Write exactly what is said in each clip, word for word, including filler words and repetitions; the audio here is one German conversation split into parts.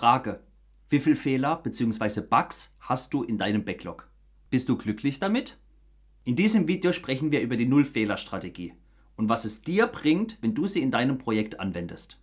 Frage: Wie viele Fehler bzw. Bugs hast du in deinem Backlog? Bist du glücklich damit? In diesem Video sprechen wir über die Null-Fehler-Strategie und was es dir bringt, wenn du sie in deinem Projekt anwendest.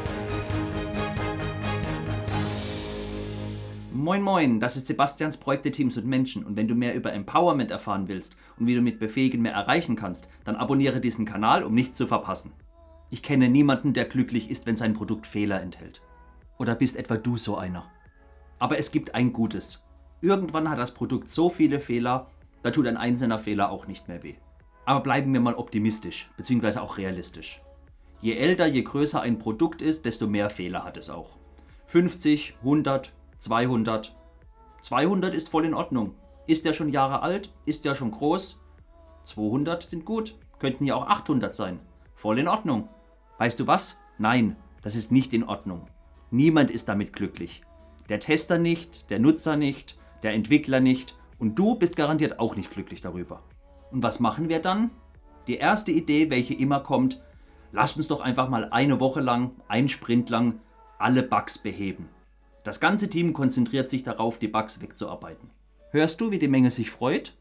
Moin Moin, das ist Sebastians Projekte, Teams und Menschen, und wenn du mehr über Empowerment erfahren willst und wie du mit Befähigen mehr erreichen kannst, dann abonniere diesen Kanal, um nichts zu verpassen. Ich kenne niemanden, der glücklich ist, wenn sein Produkt Fehler enthält. Oder bist etwa du so einer? Aber es gibt ein Gutes. Irgendwann hat das Produkt so viele Fehler, da tut ein einzelner Fehler auch nicht mehr weh. Aber bleiben wir mal optimistisch, beziehungsweise auch realistisch. Je älter, je größer ein Produkt ist, desto mehr Fehler hat es auch. fünfzig, hundert, zweihundert. zweihundert ist voll in Ordnung. Ist der schon Jahre alt? Ist der schon groß? zweihundert sind gut. Könnten ja auch achthundert sein. Voll in Ordnung. Weißt du was? Nein, das ist nicht in Ordnung. Niemand ist damit glücklich. Der Tester nicht, der Nutzer nicht, der Entwickler nicht und du bist garantiert auch nicht glücklich darüber. Und was machen wir dann? Die erste Idee, welche immer kommt: Lasst uns doch einfach mal eine Woche lang, einen Sprint lang alle Bugs beheben. Das ganze Team konzentriert sich darauf, die Bugs wegzuarbeiten. Hörst du, wie die Menge sich freut?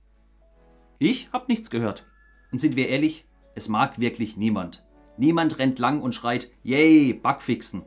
Ich habe nichts gehört. Und sind wir ehrlich, es mag wirklich niemand. Niemand rennt lang und schreit: Yay, Bug fixen.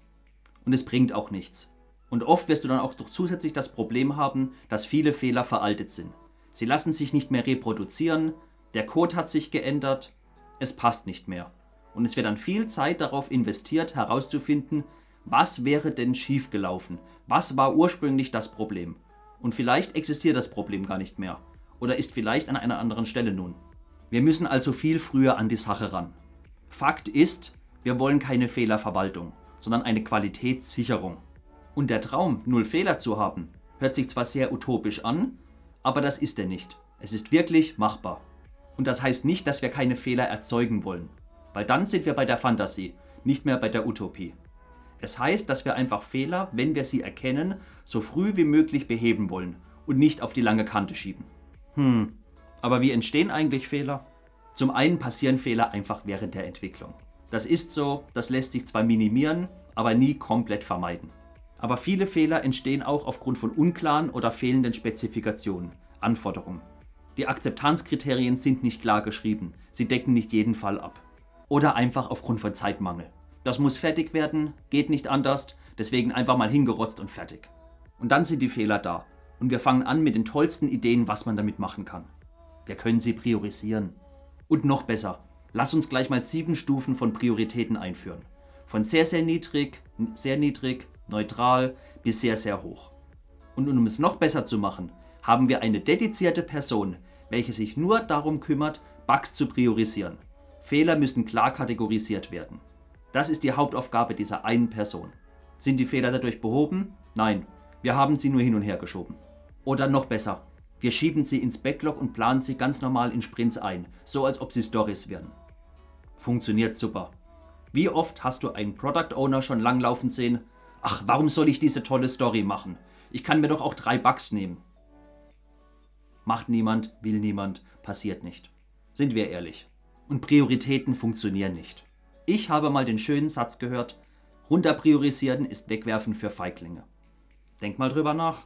Und es bringt auch nichts. Und oft wirst du dann auch doch zusätzlich das Problem haben, dass viele Fehler veraltet sind. Sie lassen sich nicht mehr reproduzieren, der Code hat sich geändert, es passt nicht mehr. Und es wird dann viel Zeit darauf investiert, herauszufinden, was wäre denn schiefgelaufen? Was war ursprünglich das Problem? Und vielleicht existiert das Problem gar nicht mehr. Oder ist vielleicht an einer anderen Stelle nun. Wir müssen also viel früher an die Sache ran. Fakt ist, wir wollen keine Fehlerverwaltung, sondern eine Qualitätssicherung. Und der Traum, null Fehler zu haben, hört sich zwar sehr utopisch an, aber das ist er nicht. Es ist wirklich machbar. Und das heißt nicht, dass wir keine Fehler erzeugen wollen, weil dann sind wir bei der Fantasie, nicht mehr bei der Utopie. Es heißt, dass wir einfach Fehler, wenn wir sie erkennen, so früh wie möglich beheben wollen und nicht auf die lange Kante schieben. Hm, aber wie entstehen eigentlich Fehler? Zum einen passieren Fehler einfach während der Entwicklung. Das ist so, das lässt sich zwar minimieren, aber nie komplett vermeiden. Aber viele Fehler entstehen auch aufgrund von unklaren oder fehlenden Spezifikationen, Anforderungen. Die Akzeptanzkriterien sind nicht klar geschrieben, sie decken nicht jeden Fall ab. Oder einfach aufgrund von Zeitmangel. Das muss fertig werden, geht nicht anders, deswegen einfach mal hingerotzt und fertig. Und dann sind die Fehler da und wir fangen an mit den tollsten Ideen, was man damit machen kann. Wir können sie priorisieren. Und noch besser, lass uns gleich mal sieben Stufen von Prioritäten einführen. Von sehr, sehr niedrig, sehr niedrig, neutral bis sehr, sehr hoch. Und um es noch besser zu machen, haben wir eine dedizierte Person, welche sich nur darum kümmert, Bugs zu priorisieren. Fehler müssen klar kategorisiert werden. Das ist die Hauptaufgabe dieser einen Person. Sind die Fehler dadurch behoben? Nein, wir haben sie nur hin und her geschoben. Oder noch besser, wir schieben sie ins Backlog und planen sie ganz normal in Sprints ein, so als ob sie Stories wären. Funktioniert super. Wie oft hast du einen Product Owner schon langlaufen sehen? Ach, warum soll ich diese tolle Story machen? Ich kann mir doch auch drei Bugs nehmen. Macht niemand, will niemand, passiert nicht. Sind wir ehrlich. Und Prioritäten funktionieren nicht. Ich habe mal den schönen Satz gehört: Runterpriorisieren ist Wegwerfen für Feiglinge. Denk mal drüber nach.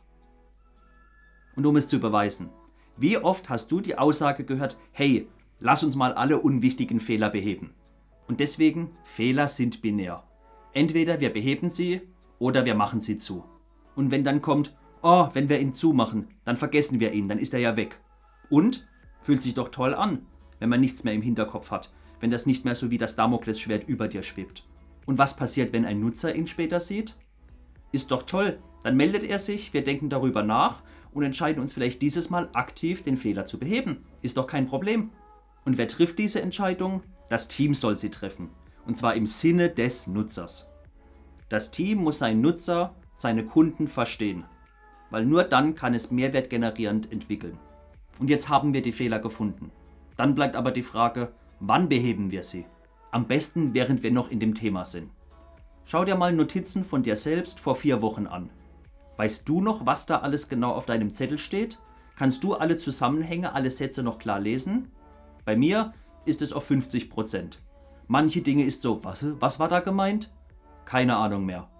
Und um es zu beweisen, wie oft hast du die Aussage gehört: Hey, lass uns mal alle unwichtigen Fehler beheben. Und deswegen, Fehler sind binär. Entweder wir beheben sie oder wir machen sie zu. Und wenn dann kommt: Oh, wenn wir ihn zumachen, dann vergessen wir ihn, dann ist er ja weg. Und? Fühlt sich doch toll an, wenn man nichts mehr im Hinterkopf hat, wenn das nicht mehr so wie das Damoklesschwert über dir schwebt. Und was passiert, wenn ein Nutzer ihn später sieht? Ist doch toll, dann meldet er sich, wir denken darüber nach und entscheiden uns vielleicht dieses Mal aktiv, den Fehler zu beheben. Ist doch kein Problem. Und wer trifft diese Entscheidung? Das Team soll sie treffen. Und zwar im Sinne des Nutzers. Das Team muss seinen Nutzer, seine Kunden verstehen. Weil nur dann kann es mehrwertgenerierend entwickeln. Und jetzt haben wir die Fehler gefunden. Dann bleibt aber die Frage: Wann beheben wir sie? Am besten, während wir noch in dem Thema sind. Schau dir mal Notizen von dir selbst vor vier Wochen an. Weißt du noch, was da alles genau auf deinem Zettel steht? Kannst du alle Zusammenhänge, alle Sätze noch klar lesen? Bei mir ist es auf fünfzig Prozent. Manche Dinge ist so: was, was war da gemeint? Keine Ahnung mehr.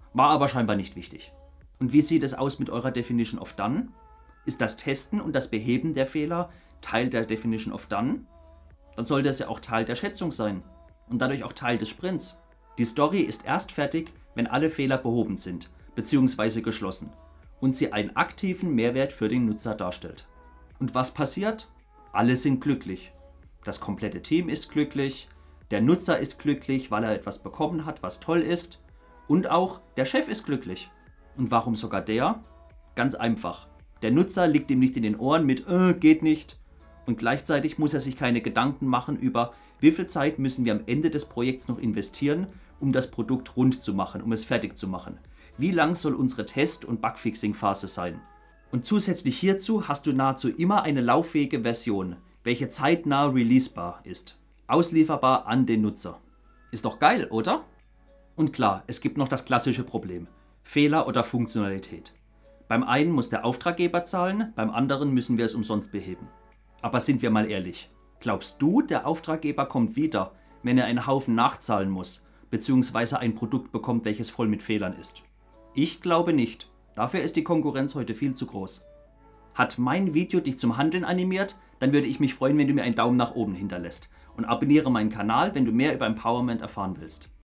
War aber scheinbar nicht wichtig. Und wie sieht es aus mit eurer Definition of Done? Ist das Testen und das Beheben der Fehler Teil der Definition of Done? Dann sollte es ja auch Teil der Schätzung sein und dadurch auch Teil des Sprints. Die Story ist erst fertig, wenn alle Fehler behoben sind bzw. geschlossen und sie einen aktiven Mehrwert für den Nutzer darstellt. Und was passiert? Alle sind glücklich. Das komplette Team ist glücklich, der Nutzer ist glücklich, weil er etwas bekommen hat, was toll ist, und auch der Chef ist glücklich. Und warum sogar der? Ganz einfach. Der Nutzer liegt ihm nicht in den Ohren mit äh, geht nicht, und gleichzeitig muss er sich keine Gedanken machen über, wie viel Zeit müssen wir am Ende des Projekts noch investieren, um das Produkt rund zu machen, um es fertig zu machen. Wie lang soll unsere Test- und Bugfixing-Phase sein? Und zusätzlich hierzu hast du nahezu immer eine lauffähige Version, welche zeitnah releasebar ist, auslieferbar an den Nutzer. Ist doch geil, oder? Und klar, es gibt noch das klassische Problem: Fehler oder Funktionalität. Beim einen muss der Auftraggeber zahlen, beim anderen müssen wir es umsonst beheben. Aber sind wir mal ehrlich, glaubst du, der Auftraggeber kommt wieder, wenn er einen Haufen nachzahlen muss, beziehungsweise ein Produkt bekommt, welches voll mit Fehlern ist? Ich glaube nicht. Dafür ist die Konkurrenz heute viel zu groß. Hat mein Video dich zum Handeln animiert? Dann würde ich mich freuen, wenn du mir einen Daumen nach oben hinterlässt. Und abonniere meinen Kanal, wenn du mehr über Empowerment erfahren willst.